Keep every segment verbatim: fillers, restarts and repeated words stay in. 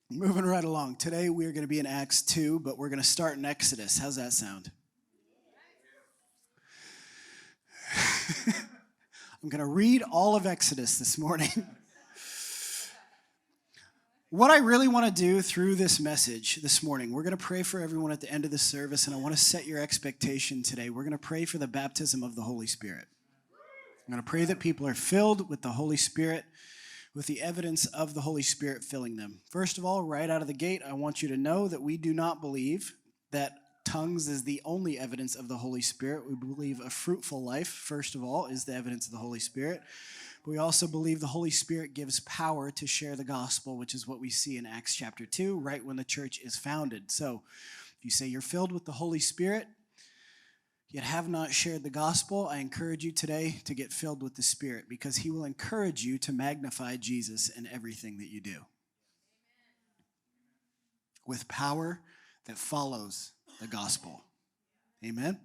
Moving right along. Today we are going to be in Acts two, but we're going to start in Exodus. How's that sound? I'm going to read all of Exodus this morning. What I really want to do through this message this morning, we're going to pray for everyone at the end of the service, and I want to set your expectation today. We're going to pray for the baptism of the Holy Spirit. I'm going to pray that people are filled with the Holy Spirit, with the evidence of the Holy Spirit filling them. First of all, right out of the gate, I want you to know that we do not believe that tongues is the only evidence of the Holy Spirit. We believe a fruitful life, first of all, is the evidence of the Holy Spirit. But we also believe the Holy Spirit gives power to share the gospel, which is what we see in Acts chapter two, right when the church is founded. So if you say you're filled with the Holy Spirit, yet have not shared the gospel, I encourage you today to get filled with the Spirit, because he will encourage you to magnify Jesus in everything that you do. With power that follows the gospel. Amen?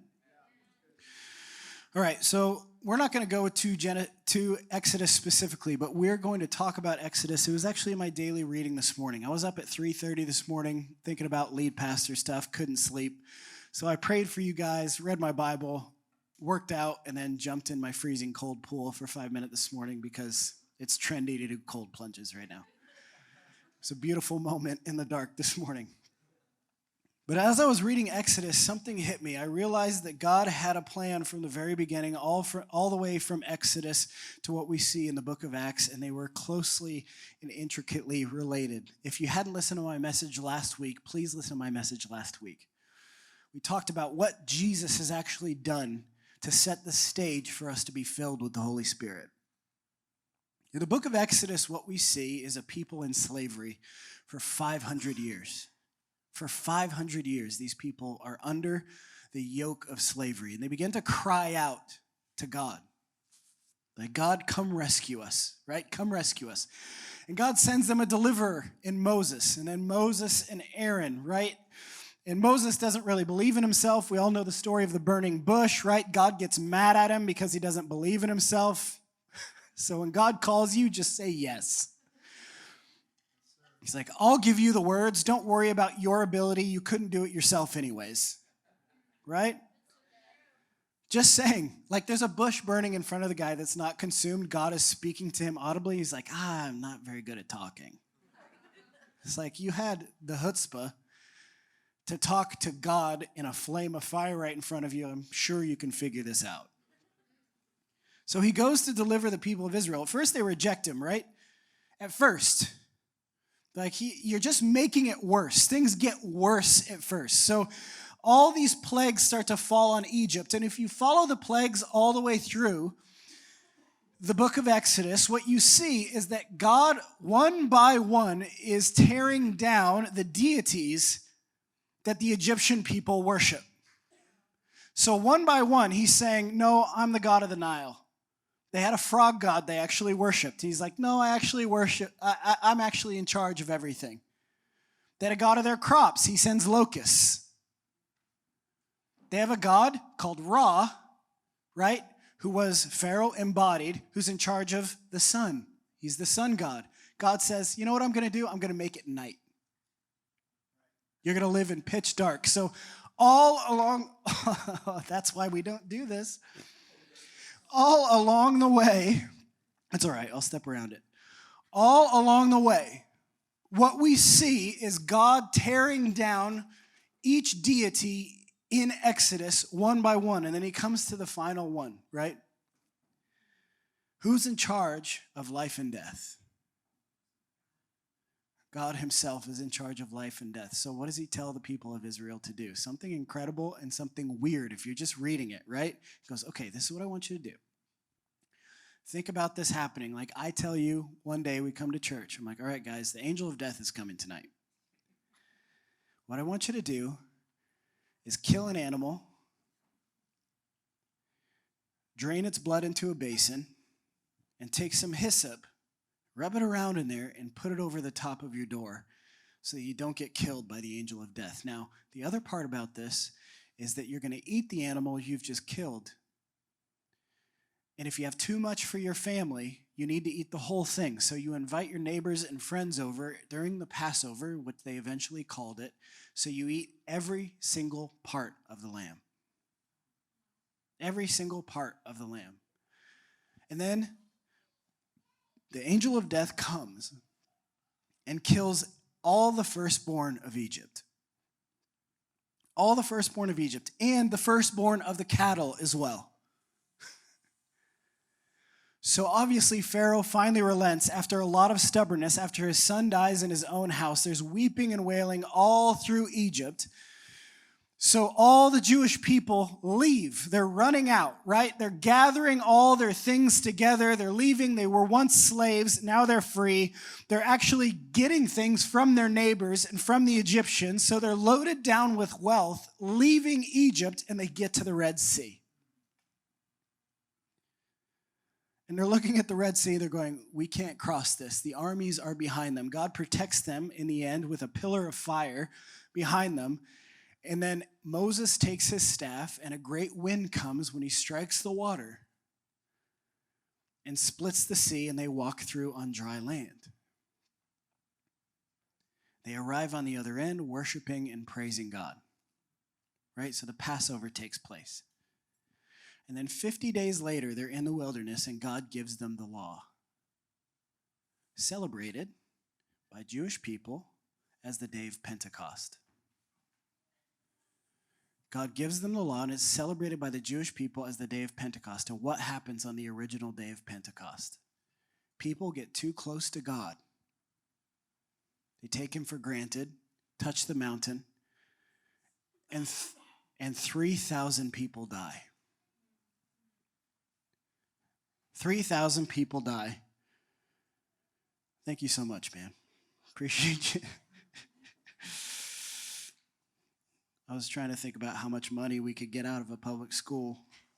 All right, so we're not going to go to, Gen- to Exodus specifically, but we're going to talk about Exodus. It was actually my daily reading this morning. I was up at three thirty this morning thinking about lead pastor stuff, couldn't sleep. So I prayed for you guys, read my Bible, worked out, and then jumped in my freezing cold pool for five minutes this morning because it's trendy to do cold plunges right now. It's a beautiful moment in the dark this morning. But as I was reading Exodus, something hit me. I realized that God had a plan from the very beginning, all, for, all the way from Exodus to what we see in the book of Acts, and they were closely and intricately related. If you hadn't listened to my message last week, please listen to my message last week. We talked about what Jesus has actually done to set the stage for us to be filled with the Holy Spirit. In the book of Exodus, what we see is a people in slavery for five hundred years. For five hundred years, these people are under the yoke of slavery, and they begin to cry out to God. Like, God, come rescue us, right? Come rescue us. And God sends them a deliverer in Moses, and then Moses and Aaron, right? And Moses doesn't really believe in himself. We all know the story of the burning bush, right? God gets mad at him because he doesn't believe in himself. So when God calls you, just say yes. He's like, I'll give you the words. Don't worry about your ability. You couldn't do it yourself anyways, right? Just saying, like there's a bush burning in front of the guy that's not consumed. God is speaking to him audibly. He's like, ah, I'm not very good at talking. It's like you had the chutzpah to talk to God in a flame of fire right in front of you. I'm sure you can figure this out. So he goes to deliver the people of Israel. At first they reject him, right? At first. Like, he, you're just making it worse. Things get worse at first. So all these plagues start to fall on Egypt. And if you follow the plagues all the way through the book of Exodus, what you see is that God, one by one, is tearing down the deities that the Egyptian people worship. So one by one, he's saying, no, I'm the God of the Nile. They had a frog god they actually worshipped. He's like, no, I actually worship, I, I, I'm actually in charge of everything. They had a god of their crops. He sends locusts. They have a god called Ra, right, who was Pharaoh embodied, who's in charge of the sun. He's the sun god. God says, you know what I'm going to do? I'm going to make it night. You're going to live in pitch dark. So all along, that's why we don't do this. All along the way, that's all right, I'll step around it. All along the way, what we see is God tearing down each deity in Exodus one by one, and then he comes to the final one, right? Who's in charge of life and death? God himself is in charge of life and death. So what does he tell the people of Israel to do? Something incredible and something weird if you're just reading it, right? He goes, okay, this is what I want you to do. Think about this happening. Like I tell you, one day we come to church. I'm like, all right, guys, the angel of death is coming tonight. What I want you to do is kill an animal, drain its blood into a basin, and take some hyssop, rub it around in there, and put it over the top of your door so that you don't get killed by the angel of death. Now, the other part about this is that you're going to eat the animal you've just killed. And if you have too much for your family, you need to eat the whole thing. So you invite your neighbors and friends over during the Passover, which they eventually called it. So you eat every single part of the lamb. Every single part of the lamb. And then the angel of death comes and kills all the firstborn of Egypt. All the firstborn of Egypt and the firstborn of the cattle as well. So obviously Pharaoh finally relents after a lot of stubbornness. After his son dies in his own house, there's weeping and wailing all through Egypt. So all the Jewish people leave. They're running out, right? They're gathering all their things together. They're leaving. They were once slaves. Now they're free. They're actually getting things from their neighbors and from the Egyptians. So they're loaded down with wealth, leaving Egypt, and they get to the Red Sea. And they're looking at the Red Sea. They're going, we can't cross this. The armies are behind them. God protects them in the end with a pillar of fire behind them. And then Moses takes his staff, and a great wind comes when he strikes the water and splits the sea, and they walk through on dry land. They arrive on the other end, worshiping and praising God. Right? So the Passover takes place. And then fifty days later, they're in the wilderness, and God gives them the law, celebrated by Jewish people as the day of Pentecost. God gives them the law, and it's celebrated by the Jewish people as the day of Pentecost. And what happens on the original day of Pentecost? People get too close to God. They take him for granted, touch the mountain, and, th- and three thousand people die. three thousand people die. Thank you so much, man. Appreciate you. I was trying to think about how much money we could get out of a public school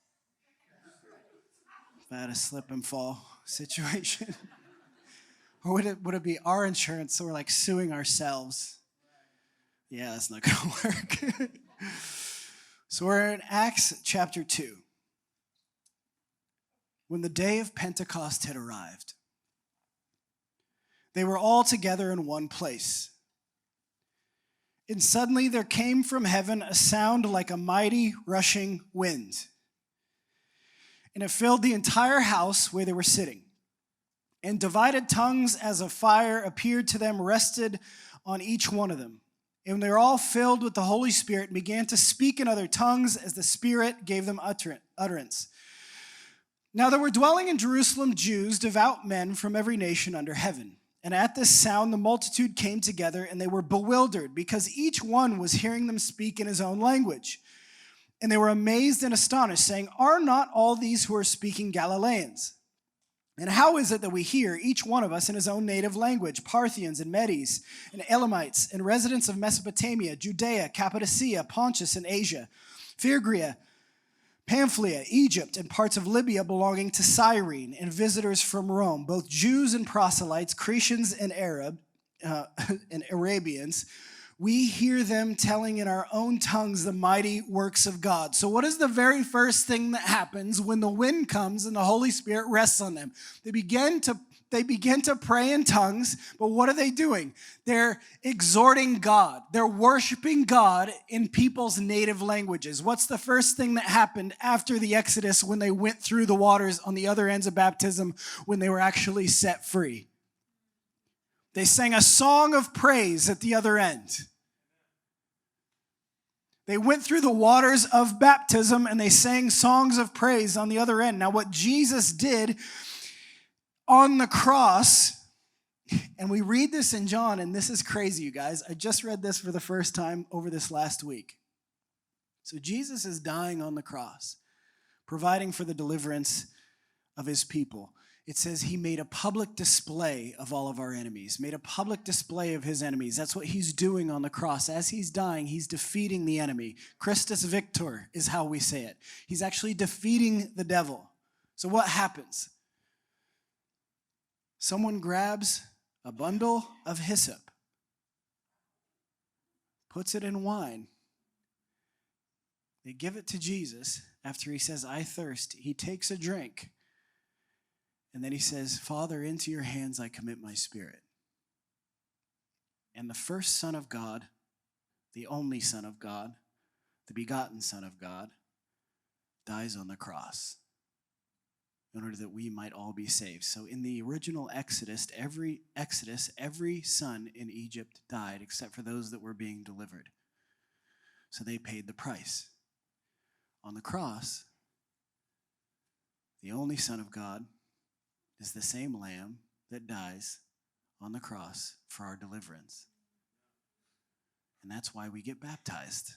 if I had a slip and fall situation. Or would it, would it be our insurance, so we're like suing ourselves? Yeah, that's not going to work. So we're in Acts chapter two. When the day of Pentecost had arrived, they were all together in one place. And suddenly there came from heaven a sound like a mighty rushing wind. And it filled the entire house where they were sitting. And divided tongues as of fire appeared to them, rested on each one of them. And they were all filled with the Holy Spirit and began to speak in other tongues as the Spirit gave them utterance. Now there were dwelling in Jerusalem Jews, devout men from every nation under heaven. And at this sound the multitude came together, and they were bewildered, because each one was hearing them speak in his own language. And they were amazed and astonished, saying, are not all these who are speaking Galileans? And how is it that we hear, each one of us in his own native language, Parthians and Medes and Elamites and residents of Mesopotamia, Judea, Cappadocia, Pontus and Asia, Phrygia, Pamphylia, Egypt, and parts of Libya belonging to Cyrene, and visitors from Rome, both Jews and proselytes, Cretans and Arab, uh, and Arabians, we hear them telling in our own tongues the mighty works of God. So what is the very first thing that happens when the wind comes and the Holy Spirit rests on them? They begin to They begin to pray in tongues, but what are they doing? They're exhorting God. They're worshiping God in people's native languages. What's the first thing that happened after the Exodus when they went through the waters on the other ends of baptism, when they were actually set free? They sang a song of praise at the other end. They went through the waters of baptism and they sang songs of praise on the other end. Now, what Jesus did on the cross, and we read this in John, and this is crazy, you guys. I just read this for the first time over this last week. So Jesus is dying on the cross, providing for the deliverance of his people. It says he made a public display of all of our enemies, made a public display of his enemies. That's what he's doing on the cross. As he's dying, he's defeating the enemy. Christus Victor is how we say it. He's actually defeating the devil. So what happens? Someone grabs a bundle of hyssop, puts it in wine. They give it to Jesus after he says, I thirst. He takes a drink. And then he says, Father, into your hands I commit my spirit. And the first Son of God, the only Son of God, the begotten Son of God, dies on the cross in order that we might all be saved. So in the original Exodus, every Exodus, every son in Egypt died except for those that were being delivered. So they paid the price. On the cross, the only Son of God is the same Lamb that dies on the cross for our deliverance. And that's why we get baptized.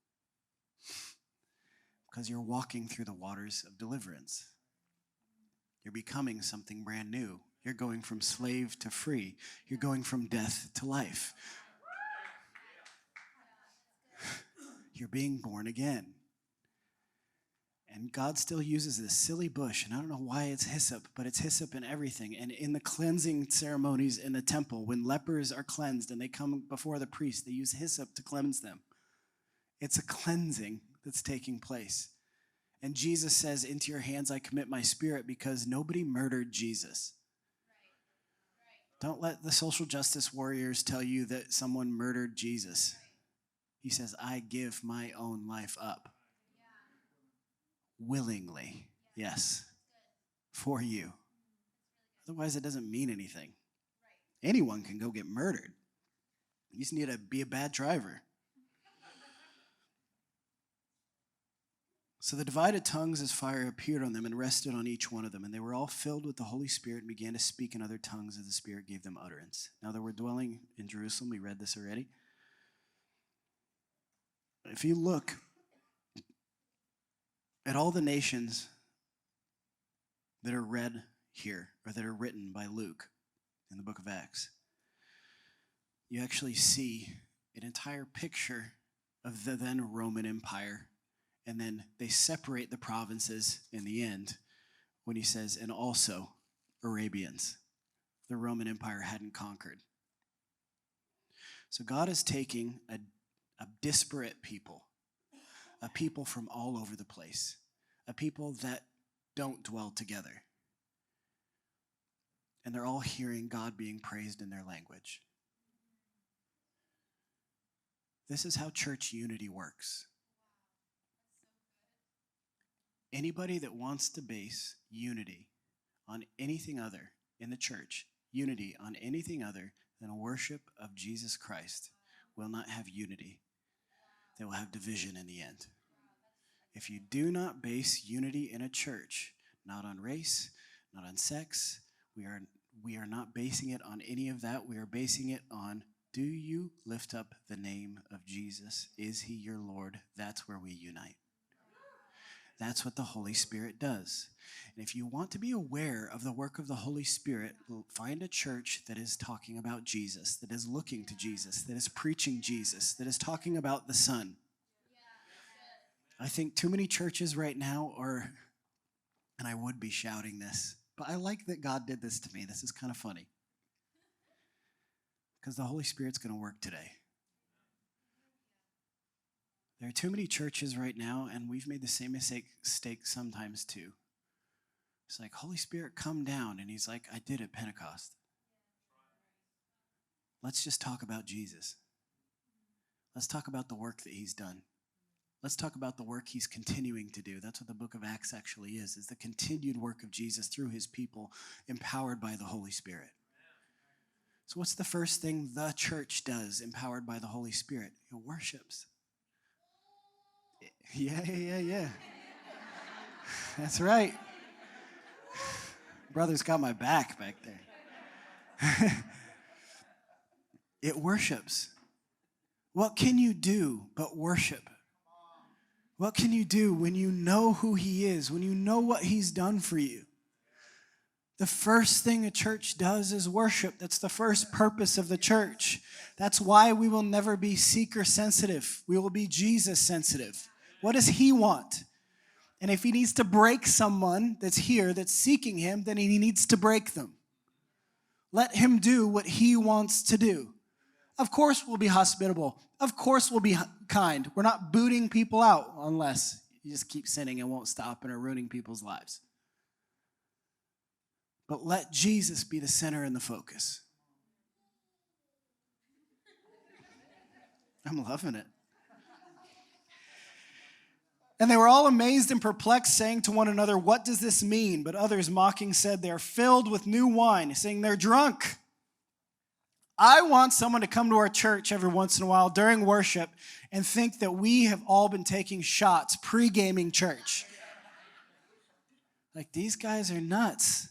Because you're walking through the waters of deliverance. You're becoming something brand new. You're going from slave to free. You're going from death to life. You're being born again. And God still uses this silly bush, and I don't know why it's hyssop, but it's hyssop in everything. And in the cleansing ceremonies in the temple, when lepers are cleansed and they come before the priest, they use hyssop to cleanse them. It's a cleansing that's taking place. And Jesus says, into your hands I commit my spirit, because nobody murdered Jesus. Don't let the social justice warriors tell you that someone murdered Jesus. He says, I give my own life up. Willingly, yes, for you. Otherwise, it doesn't mean anything. Anyone can go get murdered. You just need to be a bad driver. So the divided tongues as fire appeared on them and rested on each one of them, and they were all filled with the Holy Spirit and began to speak in other tongues as the Spirit gave them utterance. Now they were dwelling in Jerusalem. We read this already. If you look at all the nations that are read here, or that are written by Luke in the book of Acts, you actually see an entire picture of the then Roman Empire. And then they separate the provinces in the end when he says, and also Arabians. The Roman Empire hadn't conquered. So God is taking a, a disparate people, a people from all over the place, a people that don't dwell together. And they're all hearing God being praised in their language. This is how church unity works. Anybody that wants to base unity on anything other in the church, unity on anything other than worship of Jesus Christ, will not have unity. They will have division in the end. If you do not base unity in a church, not on race, not on sex, we are we are not basing it on any of that. We are basing it on, do you lift up the name of Jesus? Is he your Lord? That's where we unite. That's what the Holy Spirit does. And if you want to be aware of the work of the Holy Spirit, find a church that is talking about Jesus, that is looking to Jesus, that is preaching Jesus, that is talking about the Son. I think too many churches right now are, and I would be shouting this, but I like that God did this to me. This is kind of funny. Because the Holy Spirit's going to work today. There are too many churches right now, and we've made the same mistake sometimes too. It's like, Holy Spirit, come down. And he's like, I did at Pentecost. Let's just talk about Jesus. Let's talk about the work that he's done. Let's talk about the work he's continuing to do. That's what the book of Acts actually is, is the continued work of Jesus through his people, empowered by the Holy Spirit. So what's the first thing the church does, empowered by the Holy Spirit? It worships. Yeah, yeah, yeah, yeah. That's right. Brother's got my back back there. It worships. What can you do but worship? What can you do when you know who he is, when you know what he's done for you? The first thing a church does is worship. That's the first purpose of the church. That's why we will never be seeker sensitive. We will be Jesus sensitive. What does he want? And if he needs to break someone that's here, that's seeking him, then he needs to break them. Let him do what he wants to do. Of course we'll be hospitable. Of course we'll be kind. We're not booting people out unless you just keep sinning and won't stop and are ruining people's lives. but let Jesus be the center and the focus. I'm loving it. And they were all amazed and perplexed, saying to one another, what does this mean? But others mocking said, they are filled with new wine, saying they're drunk. I want someone to come to our church every once in a while during worship and think that we have all been taking shots pre-gaming church. Like, these guys are nuts.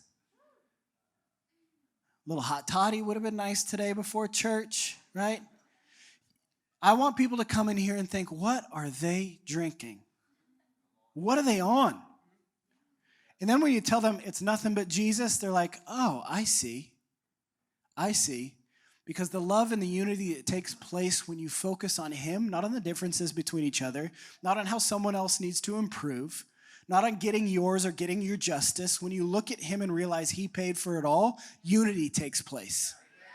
A little hot toddy would have been nice today before church, right? I want people to come in here and think, what are they drinking? What are they on? And then when you tell them it's nothing but Jesus, they're like, oh, I see. I see. Because the love and the unity that takes place when you focus on him, not on the differences between each other, not on how someone else needs to improve, not on getting yours or getting your justice. When you look at him and realize he paid for it all, unity takes place.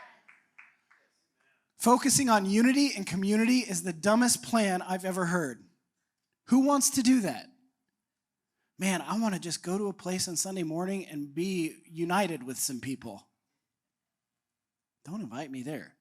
Focusing on unity and community is the dumbest plan I've ever heard. Who wants to do that? Man, I want to just go to a place on Sunday morning and be united with some people. Don't invite me there.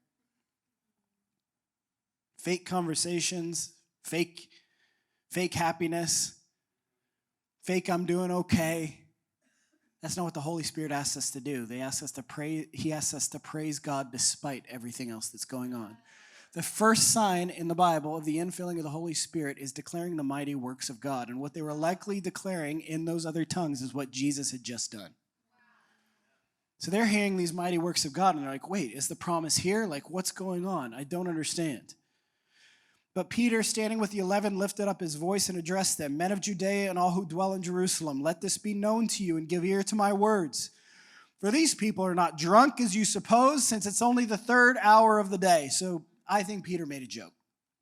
Fake conversations, fake, fake happiness, fake I'm doing okay. That's not what the Holy Spirit asks us to do. They ask us to pray. He asks us to praise God despite everything else that's going on. The first sign in the Bible of the infilling of the Holy Spirit is declaring the mighty works of God. And what they were likely declaring in those other tongues is what Jesus had just done. So they're hearing these mighty works of God, and they're like, wait, is the promise here? Like, what's going on? I don't understand. But Peter, standing with the eleven, lifted up his voice and addressed them, men of Judea and all who dwell in Jerusalem, let this be known to you and give ear to my words. For these people are not drunk as you suppose, since it's only the third hour of the day. So I think Peter made a joke.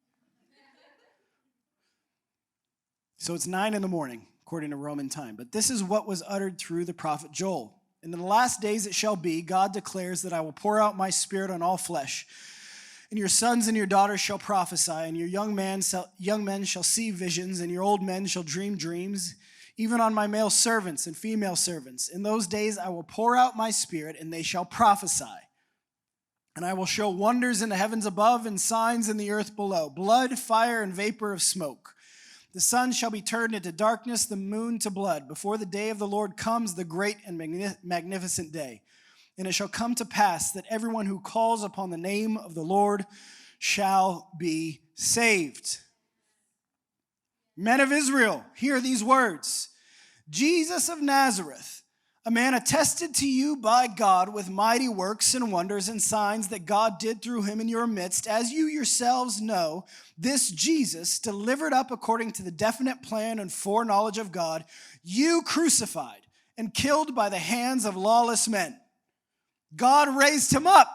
So it's nine in the morning, according to Roman time. But this is what was uttered through the prophet Joel. In the last days it shall be, God declares that I will pour out my spirit on all flesh. And your sons and your daughters shall prophesy, and your young, man shall, young men shall see visions, and your old men shall dream dreams, even on my male servants and female servants. In those days I will pour out my spirit, and they shall prophesy. And I will show wonders in the heavens above and signs in the earth below, blood, fire, and vapor of smoke. The sun shall be turned into darkness, the moon to blood, before the day of the Lord comes, the great and magnificent day. And it shall come to pass that everyone who calls upon the name of the Lord shall be saved. Men of Israel, hear these words. Jesus of Nazareth, a man attested to you by God with mighty works and wonders and signs that God did through him in your midst, as you yourselves know, this Jesus, delivered up according to the definite plan and foreknowledge of God, you crucified and killed by the hands of lawless men. God raised him up,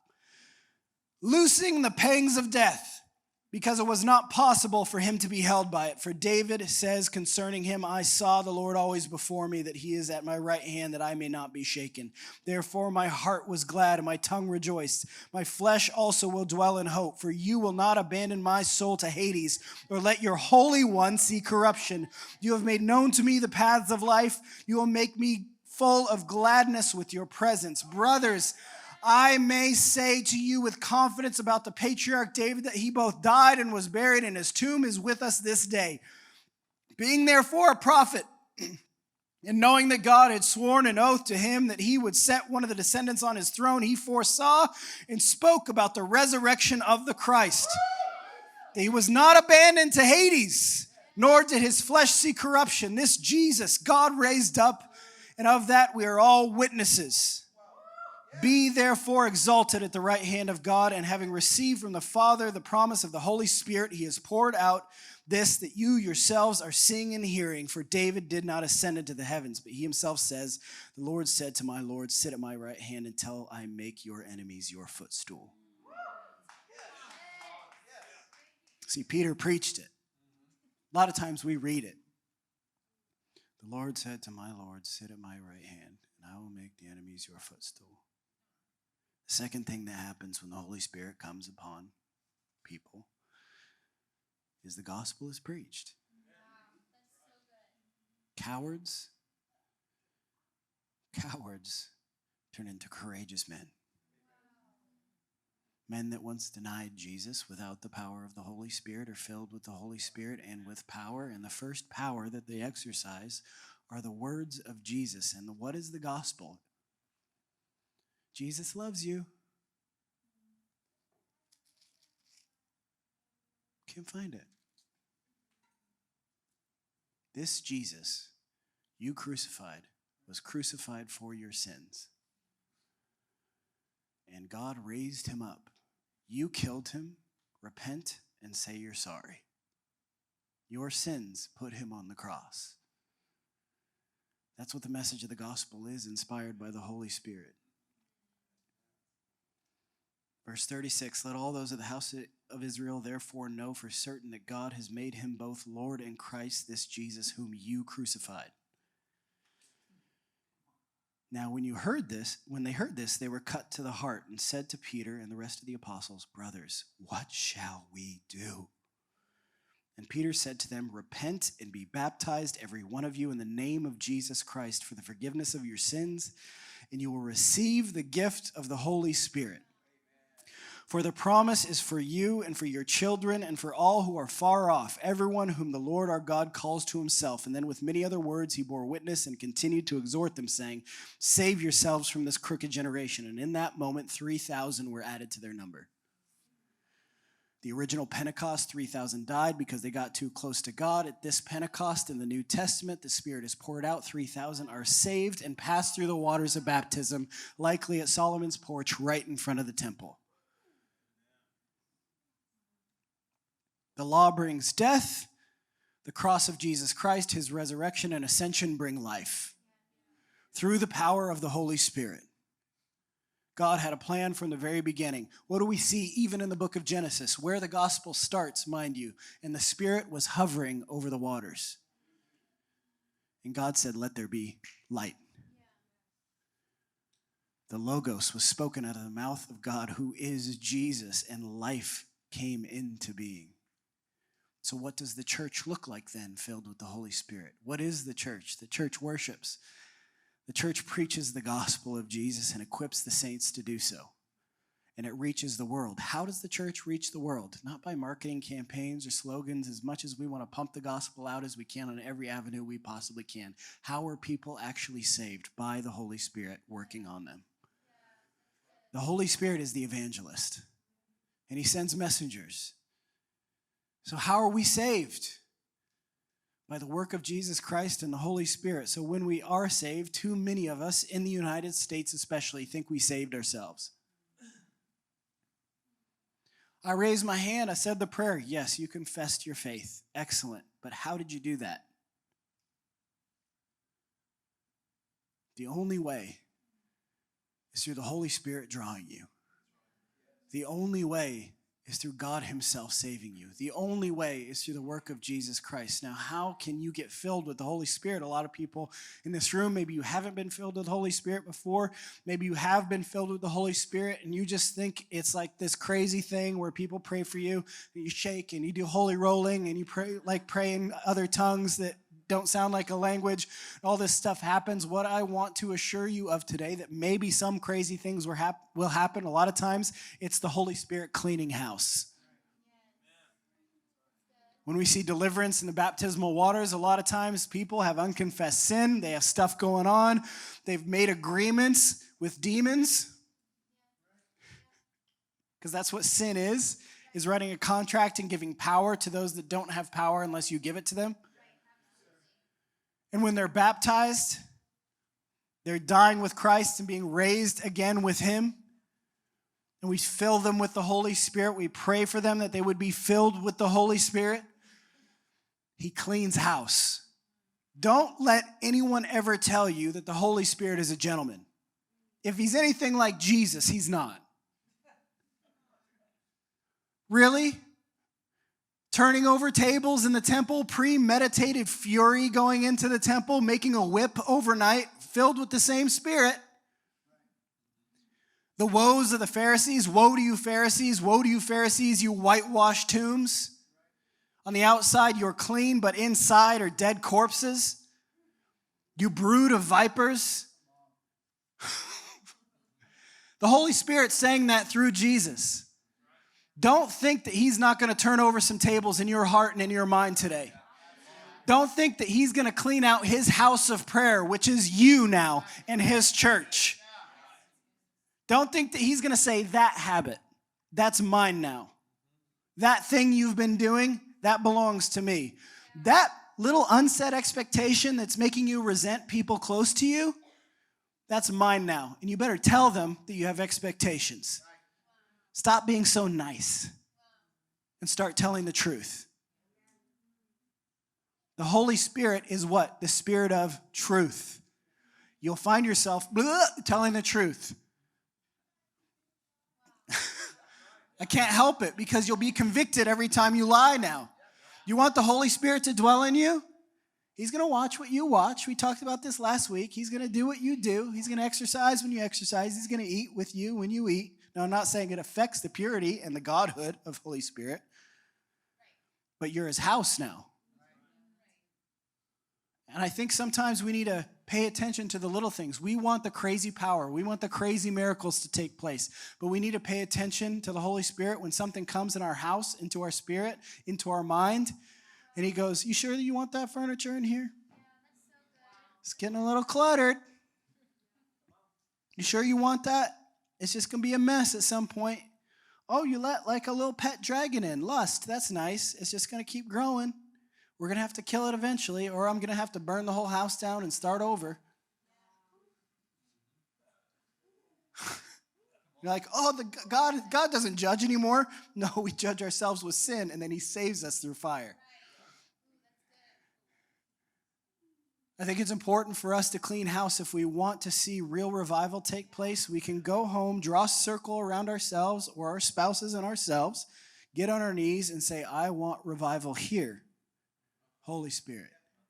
loosing the pangs of death, because it was not possible for him to be held by it. For David says concerning him, I saw the Lord always before me, that he is at my right hand, that I may not be shaken. Therefore my heart was glad, and my tongue rejoiced. My flesh also will dwell in hope, for you will not abandon my soul to Hades, or let your Holy One see corruption. You have made known to me the paths of life. You will make me full of gladness with your presence. Brothers, I may say to you with confidence about the patriarch David that he both died and was buried, and his tomb is with us this day. Being therefore a prophet, and knowing that God had sworn an oath to him that he would set one of the descendants on his throne, he foresaw and spoke about the resurrection of the Christ. That he was not abandoned to Hades, nor did his flesh see corruption. This Jesus God raised up, and of that we are all witnesses. Be therefore exalted at the right hand of God, and having received from the Father the promise of the Holy Spirit, he has poured out this that you yourselves are seeing and hearing. For David did not ascend into the heavens, but he himself says, the Lord said to my Lord, sit at my right hand until I make your enemies your footstool. See, Peter preached it. A lot of times we read it. The Lord said to my Lord, sit at my right hand, and I will make the enemies your footstool. The second thing that happens when the Holy Spirit comes upon people is the gospel is preached. Cowards, cowards turn into courageous men. Men that once denied Jesus without the power of the Holy Spirit are filled with the Holy Spirit and with power. And the first power that they exercise are the words of Jesus. And what is the gospel? Jesus loves you. Can't find it. This Jesus you crucified was crucified for your sins. And God raised him up. You killed him. Repent and say you're sorry. Your sins put him on the cross. That's what the message of the gospel is, inspired by the Holy Spirit. Verse thirty-six, let all those of the house of Israel therefore know for certain that God has made him both Lord and Christ, this Jesus whom you crucified. Now, when you heard this, when they heard this, they were cut to the heart and said to Peter and the rest of the apostles, brothers, what shall we do? And Peter said to them, repent and be baptized, every one of you, in the name of Jesus Christ for the forgiveness of your sins, and you will receive the gift of the Holy Spirit. For the promise is for you and for your children and for all who are far off, everyone whom the Lord our God calls to himself. And then with many other words he bore witness and continued to exhort them, saying, save yourselves from this crooked generation. And in that moment, three thousand were added to their number. The original Pentecost, three thousand died because they got too close to God. At this Pentecost in the New Testament, the Spirit is poured out. three thousand are saved and pass through the waters of baptism, likely at Solomon's porch right in front of the temple. The law brings death. The cross of Jesus Christ, his resurrection and ascension bring life through the power of the Holy Spirit. God had a plan from the very beginning. What do we see even in the book of Genesis, where the gospel starts, mind you, and the Spirit was hovering over the waters. And God said, let there be light. The Logos was spoken out of the mouth of God, who is Jesus, and life came into being. So what does the church look like then, filled with the Holy Spirit? What is the church? The church worships. The church preaches the gospel of Jesus and equips the saints to do so. And it reaches the world. How does the church reach the world? Not by marketing campaigns or slogans, as much as we want to pump the gospel out as we can on every avenue we possibly can. How are people actually saved? By the Holy Spirit working on them. The Holy Spirit is the evangelist, and he sends messengers. So how are we saved? By the work of Jesus Christ and the Holy Spirit. So when we are saved, too many of us, in the United States especially, think we saved ourselves. I raised my hand, I said the prayer. Yes, you confessed your faith. Excellent. But how did you do that? The only way is through the Holy Spirit drawing you. The only way is through God himself saving you. The only way is through the work of Jesus Christ. Now, how can you get filled with the Holy Spirit? A lot of people in this room, maybe you haven't been filled with the Holy Spirit before. Maybe you have been filled with the Holy Spirit and you just think it's like this crazy thing where people pray for you and you shake and you do holy rolling and you pray like pray in other tongues that don't sound like a language. All this stuff happens. What I want to assure you of today, that maybe some crazy things will hap- will happen. A lot of times, it's the Holy Spirit cleaning house. When we see deliverance in the baptismal waters, a lot of times people have unconfessed sin. They have stuff going on. They've made agreements with demons. Because that's what sin is, is writing a contract and giving power to those that don't have power unless you give it to them. And when they're baptized, they're dying with Christ and being raised again with him. And we fill them with the Holy Spirit. We pray for them that they would be filled with the Holy Spirit. He cleans house. Don't let anyone ever tell you that the Holy Spirit is a gentleman. If he's anything like Jesus, he's not. Really? Turning over tables in the temple, premeditated fury going into the temple, making a whip overnight, filled with the same Spirit. The woes of the Pharisees, woe to you Pharisees, woe to you Pharisees, you whitewashed tombs. On the outside you're clean, but inside are dead corpses. You brood of vipers. The Holy Spirit's saying that through Jesus. Don't think that he's not going to turn over some tables in your heart and in your mind today. Don't think that he's going to clean out his house of prayer, which is you now, and his church. Don't think that he's going to say, that habit, that's mine now. That thing you've been doing, that belongs to me. That little unset expectation that's making you resent people close to you, that's mine now. And you better tell them that you have expectations. Stop being so nice and start telling the truth. The Holy Spirit is what? The Spirit of truth. You'll find yourself blah, telling the truth. I can't help it because you'll be convicted every time you lie now. You want the Holy Spirit to dwell in you? He's going to watch what you watch. We talked about this last week. He's going to do what you do. He's going to exercise when you exercise. He's going to eat with you when you eat. Now, I'm not saying it affects the purity and the godhood of Holy Spirit, but you're his house now. And I think sometimes we need to pay attention to the little things. We want the crazy power. We want the crazy miracles to take place. But we need to pay attention to the Holy Spirit when something comes in our house, into our spirit, into our mind. And he goes, you sure that you want that furniture in here? It's getting a little cluttered. You sure you want that? It's just going to be a mess at some point. Oh, you let like a little pet dragon in. Lust, that's nice. It's just going to keep growing. We're going to have to kill it eventually, or I'm going to have to burn the whole house down and start over. You're like, oh, the God, God doesn't judge anymore. No, we judge ourselves with sin, and then he saves us through fire. I think it's important for us to clean house. If we want to see real revival take place, we can go home, draw a circle around ourselves or our spouses and ourselves, get on our knees and say, I want revival here. Holy Spirit.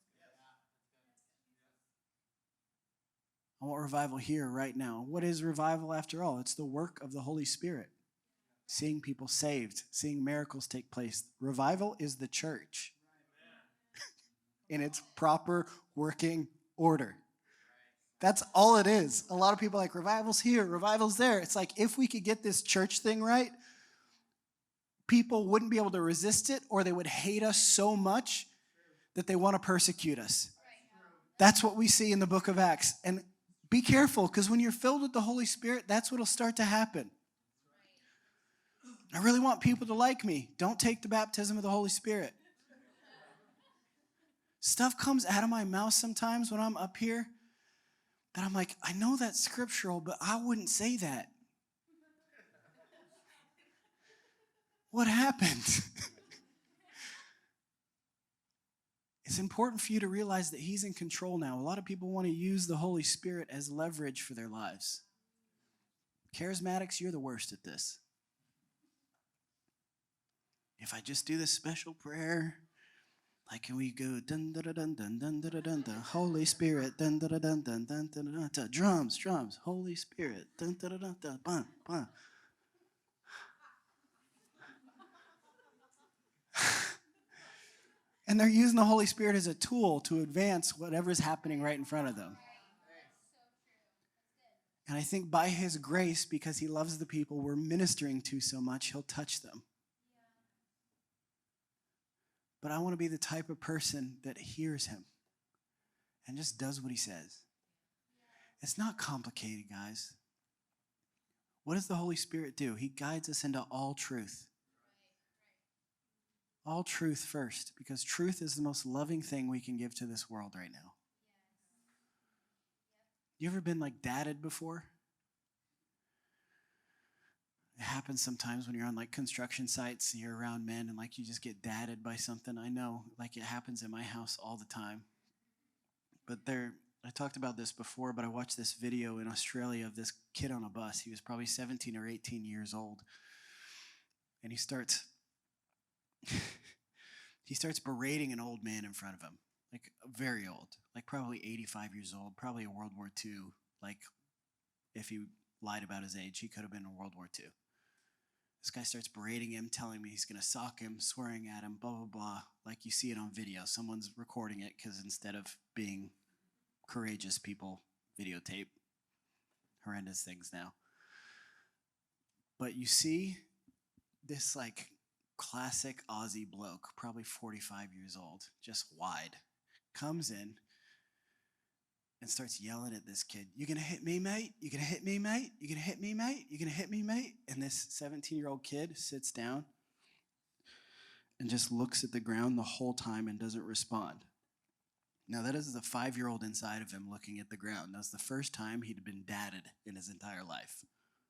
I want revival here right now. What is revival after all? It's the work of the Holy Spirit. Seeing people saved, seeing miracles take place. Revival is the church in its proper working order. That's all it is. A lot of people are like, revival's here, revival's there. It's like, if we could get this church thing right, people wouldn't be able to resist it, or they would hate us so much that they want to persecute us. That's what we see in the book of Acts. And be careful, because when you're filled with the Holy Spirit, that's what will start to happen. I really want people to like me. Don't take the baptism of the Holy Spirit. Stuff comes out of my mouth sometimes when I'm up here that I'm like, I know that's scriptural, but I wouldn't say that. What happened? It's important for you to realize that he's in control now. A lot of people want to use the Holy Spirit as leverage for their lives. Charismatics, you're the worst at this. If I just do this special prayer, like can we go dun dun dun dun dun dun dun dun Holy Spirit dun dun dun dun dun dun dun drums drums Holy Spirit dun dun dun dun bum bum. And they're using the Holy Spirit as a tool to advance whatever's happening right in front of them. And I think by his grace, because he loves the people we're ministering to so much, he'll touch them. But I want to be the type of person that hears him and just does what he says. It's not complicated, guys. What does the Holy Spirit do? He guides us into all truth. All truth first, because truth is the most loving thing we can give to this world right now. You ever been like dadded before? It happens sometimes when you're on like construction sites and you're around men and like you just get dadded by something. I know, like it happens in my house all the time. But there, I talked about this before, but I watched this video in Australia of this kid on a bus. He was probably seventeen or eighteen years old. And he starts he starts berating an old man in front of him, like very old, like probably eighty-five years old, probably a World War Two. Like if he lied about his age, he could have been in World War Two. This guy starts berating him, telling me he's going to sock him, swearing at him, blah, blah, blah. Like you see it on video. Someone's recording it because instead of being courageous, people videotape horrendous things now. But you see this like classic Aussie bloke, probably forty-five years old, just wide, comes in and starts yelling at this kid. You gonna hit me, mate? You gonna hit me, mate? You gonna hit me, mate? You gonna hit me, mate? And this seventeen-year-old kid sits down and just looks at the ground the whole time and doesn't respond. Now, that is the five-year-old inside of him looking at the ground. That's the first time he'd been dadded in his entire life.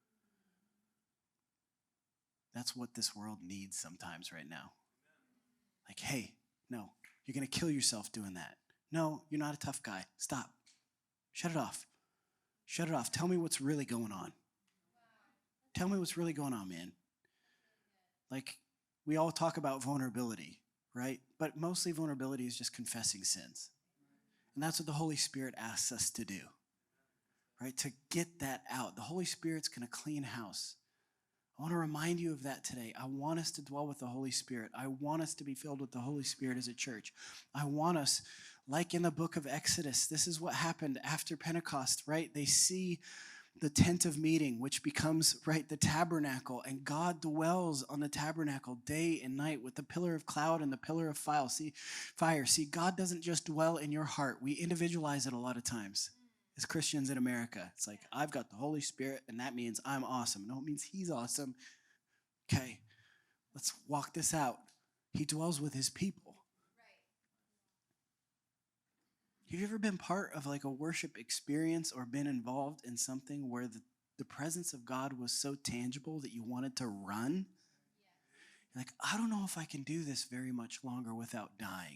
That's what this world needs sometimes right now. Like, hey, no, you're going to kill yourself doing that. No, you're not a tough guy. Stop. Shut it off. Shut it off. Tell me what's really going on. Tell me what's really going on, man. Like, we all talk about vulnerability, right? But mostly vulnerability is just confessing sins. And that's what the Holy Spirit asks us to do, right? To get that out. The Holy Spirit's going to clean house. I want to remind you of that today. I want us to dwell with the Holy Spirit. I want us to be filled with the Holy Spirit as a church. I want us, like in the book of Exodus, this is what happened after Pentecost, right? They see the tent of meeting, which becomes, right, the tabernacle, and God dwells on the tabernacle day and night with the pillar of cloud and the pillar of fire. See, fire. See, God doesn't just dwell in your heart. We individualize it a lot of times. As Christians in America, it's like, I've got the Holy Spirit, and that means I'm awesome. No, it means he's awesome. Okay, let's walk this out. He dwells with his people. Right. Have you ever been part of like a worship experience or been involved in something where the, the presence of God was so tangible that you wanted to run? Yes. You're like, I don't know if I can do this very much longer without dying.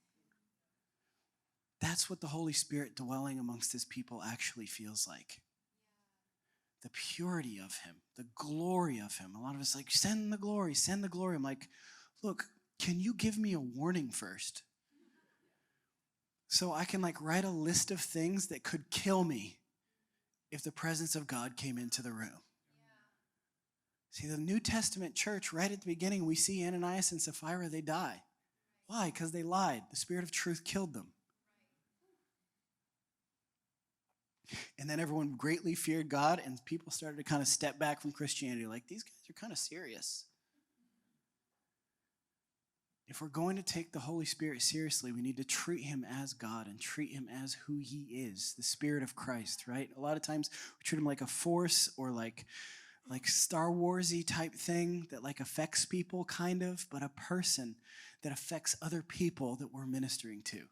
That's what the Holy Spirit dwelling amongst his people actually feels like. The purity of him, the glory of him. A lot of us are like, send the glory, send the glory. I'm like, look, can you give me a warning first? So I can like write a list of things that could kill me if the presence of God came into the room. Yeah. See, the New Testament church, right at the beginning, we see Ananias and Sapphira, they die. Why? Because they lied. The Spirit of truth killed them. And then everyone greatly feared God, and people started to kind of step back from Christianity. Like, these guys are kind of serious. If we're going to take the Holy Spirit seriously, we need to treat him as God and treat him as who he is, the Spirit of Christ, right? A lot of times we treat him like a force or like, like Star Wars-y type thing that like affects people, kind of, but a person that affects other people that we're ministering to.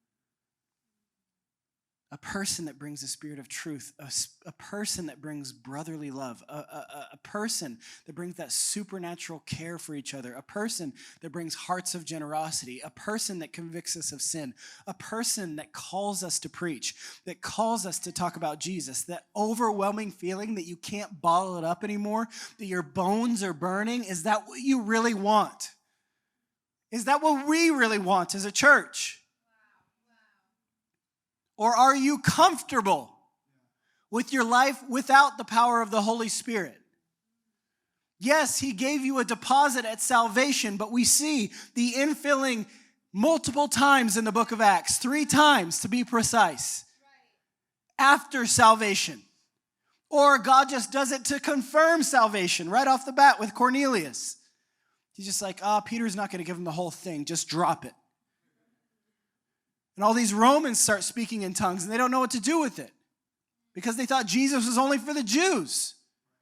A person that brings the spirit of truth, a, a person that brings brotherly love, a, a, a person that brings that supernatural care for each other, a person that brings hearts of generosity, a person that convicts us of sin, a person that calls us to preach, that calls us to talk about Jesus, that overwhelming feeling that you can't bottle it up anymore, that your bones are burning. Is that what you really want? Is that what we really want as a church? Or are you comfortable with your life without the power of the Holy Spirit? Yes, he gave you a deposit at salvation, but we see the infilling multiple times in the book of Acts, three times to be precise, after salvation. Or God just does it to confirm salvation right off the bat with Cornelius. He's just like, ah, oh, Peter's not going to give him the whole thing. Just drop it. And all these Romans start speaking in tongues, and they don't know what to do with it because they thought Jesus was only for the Jews.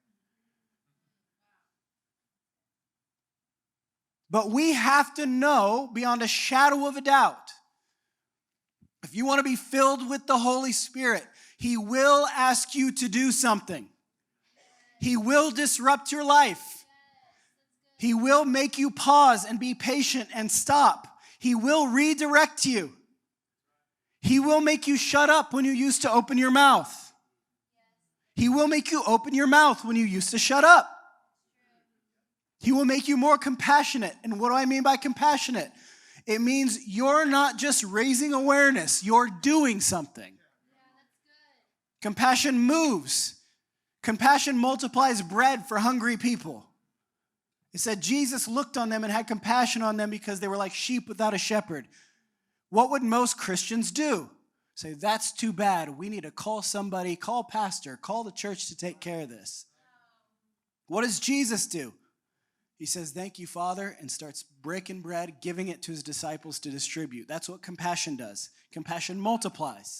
But we have to know beyond a shadow of a doubt, if you want to be filled with the Holy Spirit, he will ask you to do something. He will disrupt your life. He will make you pause and be patient and stop. He will redirect you. He will make you shut up when you used to open your mouth. He will make you open your mouth when you used to shut up. He will make you more compassionate. And what do I mean by compassionate? It means you're not just raising awareness, you're doing something. Compassion moves. Compassion multiplies bread for hungry people. It said Jesus looked on them and had compassion on them because they were like sheep without a shepherd. What would most Christians do? Say, that's too bad. We need to call somebody, call pastor, call the church to take care of this. What does Jesus do? He says, thank you, Father, and starts breaking bread, giving it to his disciples to distribute. That's what compassion does. Compassion multiplies.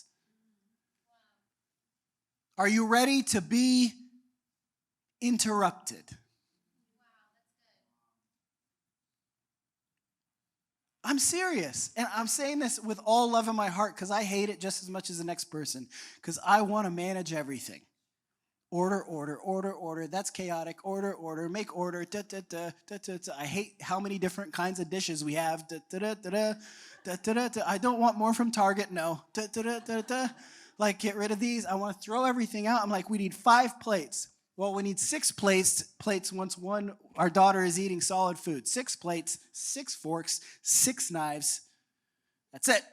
Are you ready to be interrupted? I'm serious. And I'm saying this with all love in my heart because I hate it just as much as the next person because I want to manage everything. Order, order, order, order. That's chaotic. Order, order, make order. Da, da, da, da, da, da. I hate how many different kinds of dishes we have. Da, da, da, da, da, da, da, da, da. I don't want more from Target. No. Da, da, da, da, da. Like, get rid of these. I want to throw everything out. I'm like, we need five plates. Well, we need six plates. Plates once one, our daughter is eating solid food. Six plates, six forks, six knives. That's it.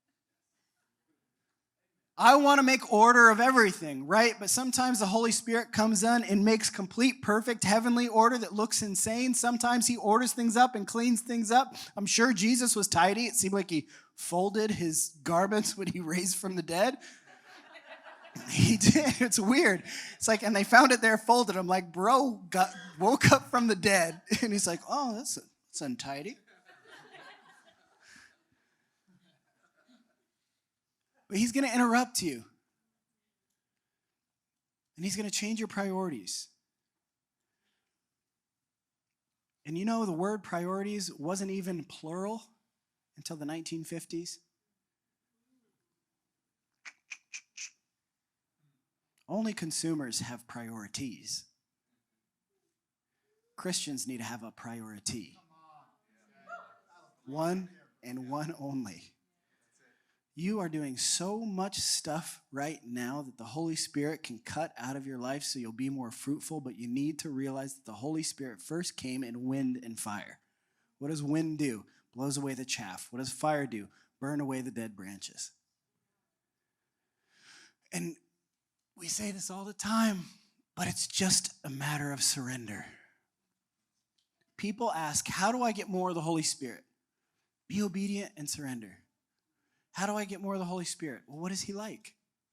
I want to make order of everything, right? But sometimes the Holy Spirit comes in and makes complete, perfect, heavenly order that looks insane. Sometimes he orders things up and cleans things up. I'm sure Jesus was tidy. It seemed like he folded his garments when he raised from the dead. He did. It's weird. It's like, and they found it there folded. I'm like, bro, got woke up from the dead. And he's like, oh, that's, that's untidy. But he's going to interrupt you. And he's going to change your priorities. And you know, the word priorities wasn't even plural until the nineteen fifties. Only consumers have priorities. Christians need to have a priority. One and one only. You are doing so much stuff right now that the Holy Spirit can cut out of your life so you'll be more fruitful, but you need to realize that the Holy Spirit first came in wind and fire. What does wind do? Blows away the chaff. What does fire do? Burn away the dead branches. And we say this all the time, but it's just a matter of surrender. People ask, how do I get more of the Holy Spirit? Be obedient and surrender. How do I get more of the Holy Spirit? Well, what is he like?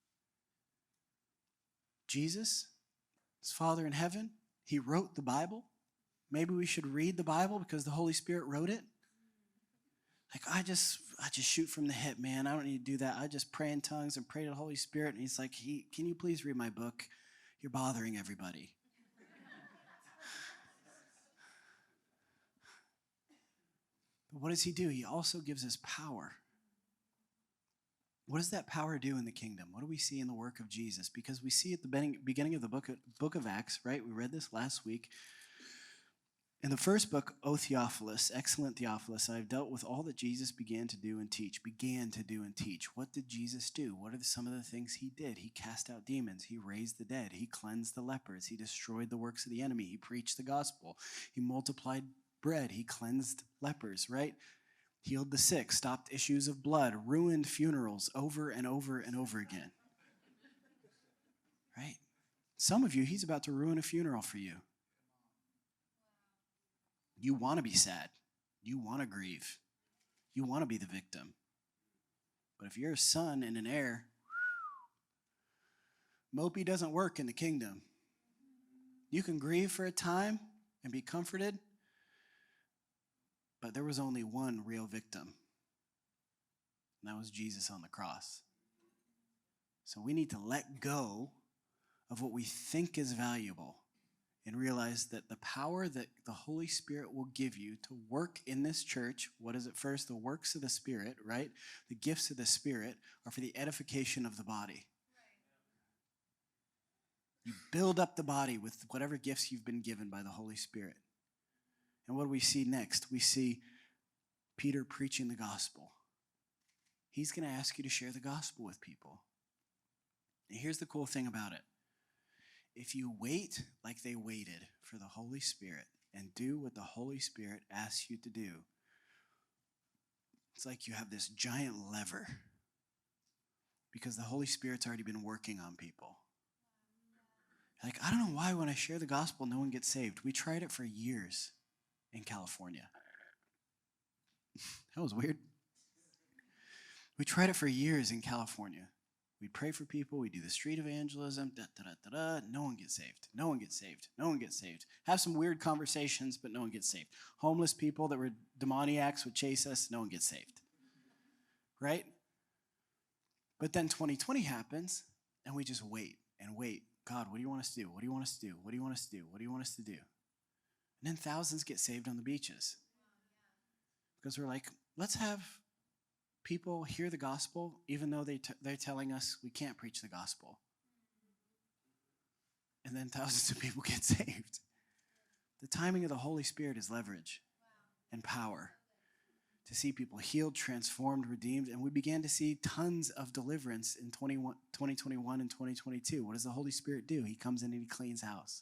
Jesus, his Father in heaven, he wrote the Bible. Maybe we should read the Bible because the Holy Spirit wrote it. Like, I just I just shoot from the hip, man. I don't need to do that. I just pray in tongues and pray to the Holy Spirit. And he's like, he, can you please read my book? You're bothering everybody. But what does he do? He also gives us power. What does that power do in the kingdom? What do we see in the work of Jesus? Because we see at the beginning of the book of, book of Acts, right? We read this last week. In the first book, O Theophilus, excellent Theophilus, I've dealt with all that Jesus began to do and teach, began to do and teach. What did Jesus do? What are the, some of the things he did? He cast out demons. He raised the dead. He cleansed the lepers. He destroyed the works of the enemy. He preached the gospel. He multiplied bread. He cleansed lepers, right? Healed the sick, stopped issues of blood, ruined funerals over and over and over again. Right? Some of you, he's about to ruin a funeral for you. You want to be sad. You want to grieve. You want to be the victim. But if you're a son and an heir, mopey doesn't work in the kingdom. You can grieve for a time and be comforted, but there was only one real victim, and that was Jesus on the cross. So we need to let go of what we think is valuable and realize that the power that the Holy Spirit will give you to work in this church, what is it first? The works of the Spirit, right? The gifts of the Spirit are for the edification of the body. You build up the body with whatever gifts you've been given by the Holy Spirit. And what do we see next? We see Peter preaching the gospel. He's going to ask you to share the gospel with people. And here's the cool thing about it. If you wait like they waited for the Holy Spirit and do what the Holy Spirit asks you to do, it's like you have this giant lever because the Holy Spirit's already been working on people. Like, I don't know why when I share the gospel, no one gets saved. We tried it for years in California. That was weird. We tried it for years in California. We pray for people. We do the street evangelism. Da, da, da, da, da. No one gets saved. No one gets saved. No one gets saved. Have some weird conversations, but no one gets saved. Homeless people that were demoniacs would chase us. No one gets saved. Right? But then twenty twenty happens, and we just wait and wait. God, what do you want us to do? What do you want us to do? What do you want us to do? What do you want us to do? And then thousands get saved on the beaches. Because we're like, let's have people hear the gospel, even though they t- they're telling us we can't preach the gospel. And then thousands of people get saved. The timing of the Holy Spirit is leverage and power to see people healed, transformed, redeemed. And we began to see tons of deliverance in twenty twenty-one and twenty twenty-two. What does the Holy Spirit do? He comes in and he cleans house.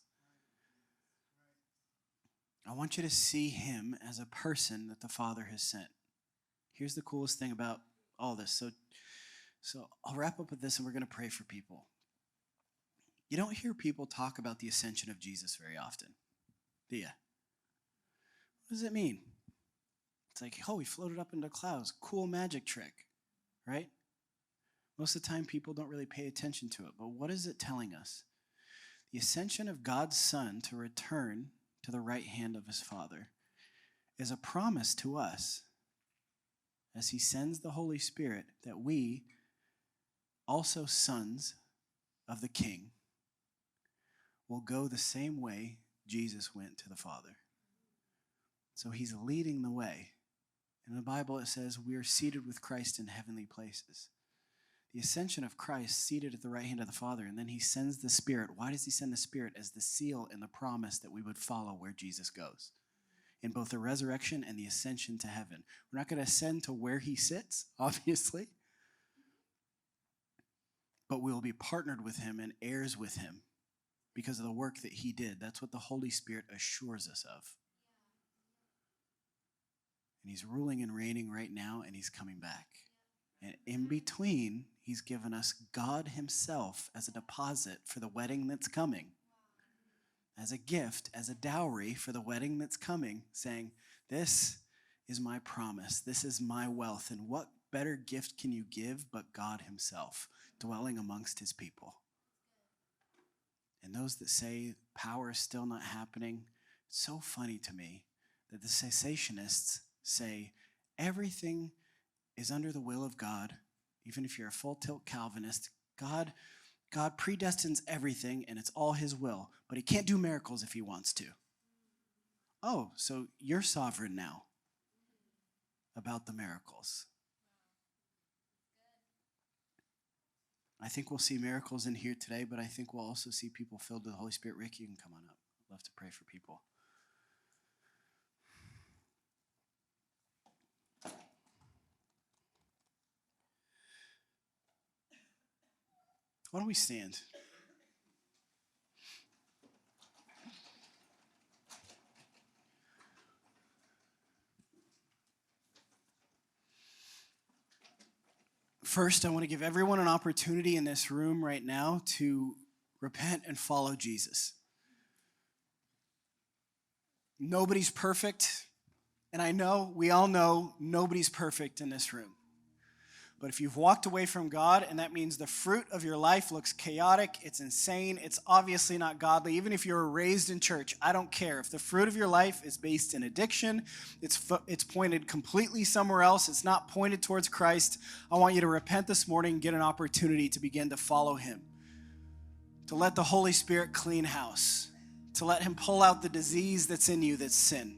I want you to see him as a person that the Father has sent. Here's the coolest thing about all this. So, so I'll wrap up with this, and we're going to pray for people. You don't hear people talk about the ascension of Jesus very often, do you? What does it mean? It's like, oh, he floated up into clouds. Cool magic trick, right? Most of the time, people don't really pay attention to it. But what is it telling us? The ascension of God's Son to return to the right hand of his Father is a promise to us as he sends the Holy Spirit that we, also sons of the King, will go the same way Jesus went to the Father. So he's leading the way. In the Bible it says we are seated with Christ in heavenly places. The ascension of Christ seated at the right hand of the Father, and then he sends the Spirit. Why does he send the Spirit? As the seal and the promise that we would follow where Jesus goes. In both the resurrection and the ascension to heaven. We're not going to ascend to where he sits, obviously. But we will be partnered with him and heirs with him because of the work that he did. That's what the Holy Spirit assures us of. And he's ruling and reigning right now, and he's coming back. And in between, he's given us God himself as a deposit for the wedding that's coming. As a gift, as a dowry for the wedding that's coming, saying, this is my promise, this is my wealth, and what better gift can you give but God himself, dwelling amongst his people? And those that say power is still not happening, it's so funny to me that the cessationists say everything is under the will of God, even if you're a full-tilt Calvinist. God God predestines everything, and it's all his will. But he can't do miracles if he wants to. Oh, so you're sovereign now about the miracles. I think we'll see miracles in here today, but I think we'll also see people filled with the Holy Spirit. Rick, you can come on up. I'd love to pray for people. Why don't we stand? First, I want to give everyone an opportunity in this room right now to repent and follow Jesus. Nobody's perfect, and I know, we all know, nobody's perfect in this room. But if you've walked away from God, and that means the fruit of your life looks chaotic, it's insane, it's obviously not godly. Even if you were raised in church, I don't care. If the fruit of your life is based in addiction, it's fo- it's pointed completely somewhere else, it's not pointed towards Christ, I want you to repent this morning and get an opportunity to begin to follow him. To let the Holy Spirit clean house. To let him pull out the disease that's in you, that's sin.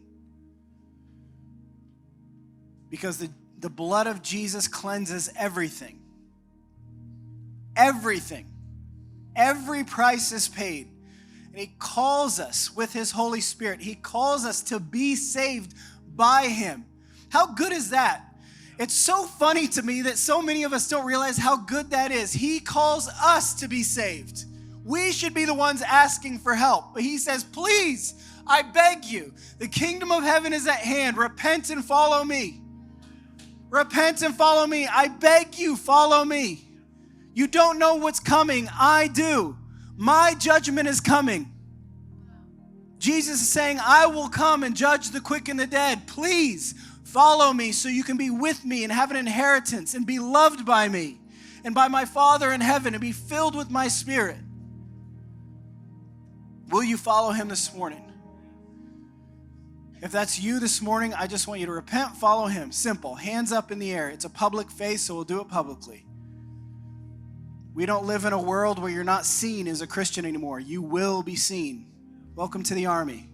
Because the The blood of Jesus cleanses everything. Everything. Every price is paid. And he calls us with his Holy Spirit. He calls us to be saved by him. How good is that? It's so funny to me that so many of us don't realize how good that is. He calls us to be saved. We should be the ones asking for help. But he says, please, I beg you, the kingdom of heaven is at hand. Repent and follow me. Repent and follow me. I beg you, follow me. You don't know what's coming. I do. My judgment is coming. Jesus is saying, I will come and judge the quick and the dead. Please follow me so you can be with me and have an inheritance and be loved by me. and by my Father in heaven and be filled with my Spirit. Will you follow him this morning? If that's you this morning, I just want you to repent, follow him. Simple. Hands up in the air. It's a public faith, so we'll do it publicly. We don't live in a world where you're not seen as a Christian anymore. You will be seen. Welcome to the army.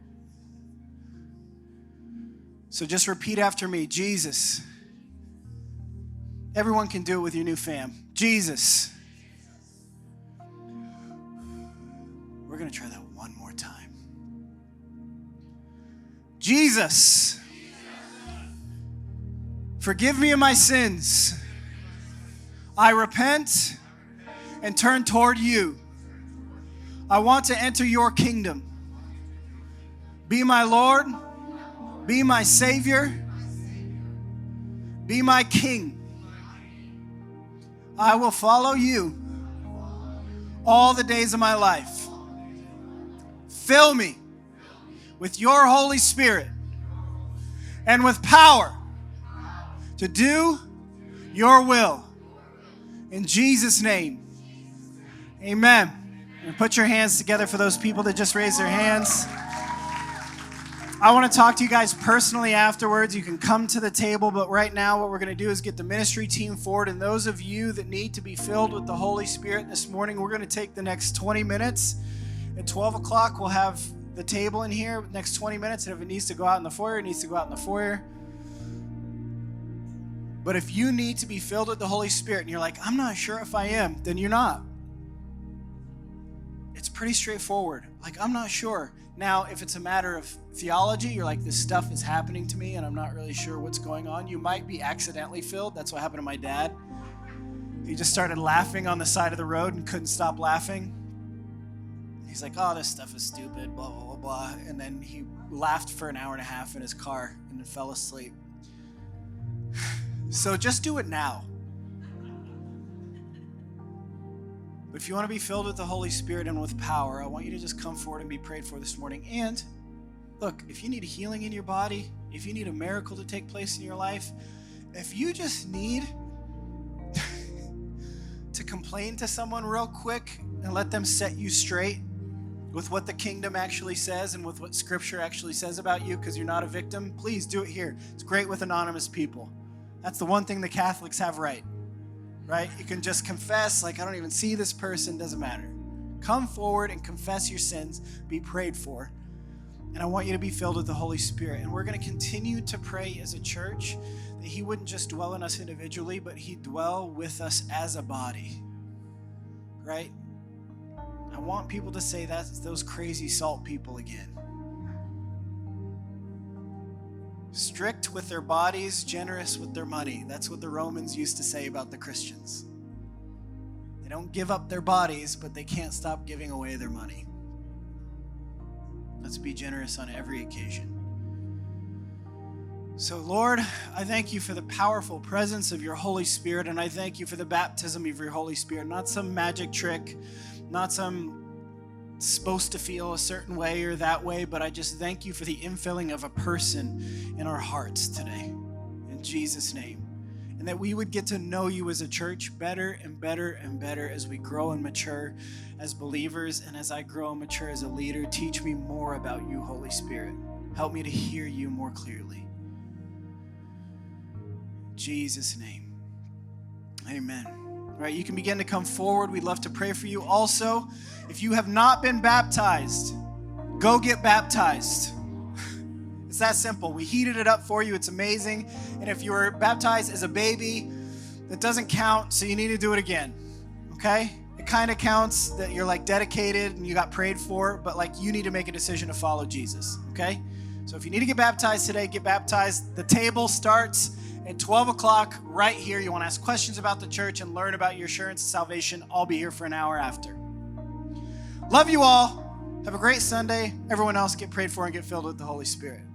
So just repeat after me. Jesus. Everyone can do it with your new fam. Jesus. We're going to try that one more time. Jesus, forgive me of my sins. I repent and turn toward you. I want to enter your kingdom. Be my Lord. Be my Savior. Be my King. I will follow you all the days of my life. Fill me with your Holy Spirit and with power to do your will. In Jesus' name, amen. And put your hands together for those people that just raised their hands. I want to talk to you guys personally afterwards. You can come to the table, but right now what we're going to do is get the ministry team forward. And those of you that need to be filled with the Holy Spirit this morning, we're going to take the next twenty minutes. At twelve o'clock, we'll have the table in here, next twenty minutes, and if it needs to go out in the foyer, it needs to go out in the foyer. But if you need to be filled with the Holy Spirit and you're like, I'm not sure if I am, then you're not. It's pretty straightforward. Like, I'm not sure. Now, if it's a matter of theology, you're like, this stuff is happening to me and I'm not really sure what's going on. You might be accidentally filled. That's what happened to my dad. He just started laughing on the side of the road and couldn't stop laughing. He's like, oh, this stuff is stupid, blah, blah, blah, blah. And then he laughed for an hour and a half in his car and then fell asleep. So just do it now. But if you want to be filled with the Holy Spirit and with power, I want you to just come forward and be prayed for this morning. And look, if you need a healing in your body, if you need a miracle to take place in your life, if you just need to complain to someone real quick and let them set you straight with what the kingdom actually says and with what Scripture actually says about you because you're not a victim, please do it here. It's great with anonymous people. That's the one thing the Catholics have right, right? You can just confess, like, I don't even see this person, doesn't matter. Come forward and confess your sins, be prayed for. And I want you to be filled with the Holy Spirit. And we're going to continue to pray as a church that he wouldn't just dwell in us individually, but he'd dwell with us as a body, right? I want people to say that's those crazy salt people again. Strict with their bodies, generous with their money. That's what the Romans used to say about the Christians. They don't give up their bodies, but they can't stop giving away their money. Let's be generous on every occasion. So, Lord, I thank you for the powerful presence of your Holy Spirit, and I thank you for the baptism of your Holy Spirit. Not some magic trick, not some supposed to feel a certain way or that way, but I just thank you for the infilling of a person in our hearts today. In Jesus' name. And that we would get to know you as a church better and better and better as we grow and mature as believers, and as I grow and mature as a leader. Teach me more about you, Holy Spirit. Help me to hear you more clearly. In Jesus' name. Amen. All right, you can begin to come forward. We'd love to pray for you. Also, if you have not been baptized, go get baptized. It's that simple. We heated it up for you. It's amazing. And if you were baptized as a baby, that doesn't count, so you need to do it again, okay? It kind of counts that you're like dedicated and you got prayed for, but like you need to make a decision to follow Jesus, okay? So if you need to get baptized today, get baptized. The table starts at twelve o'clock right here. You want to ask questions about the church and learn about your assurance of salvation. I'll be here for an hour after. Love you all. Have a great Sunday. Everyone else get prayed for and get filled with the Holy Spirit.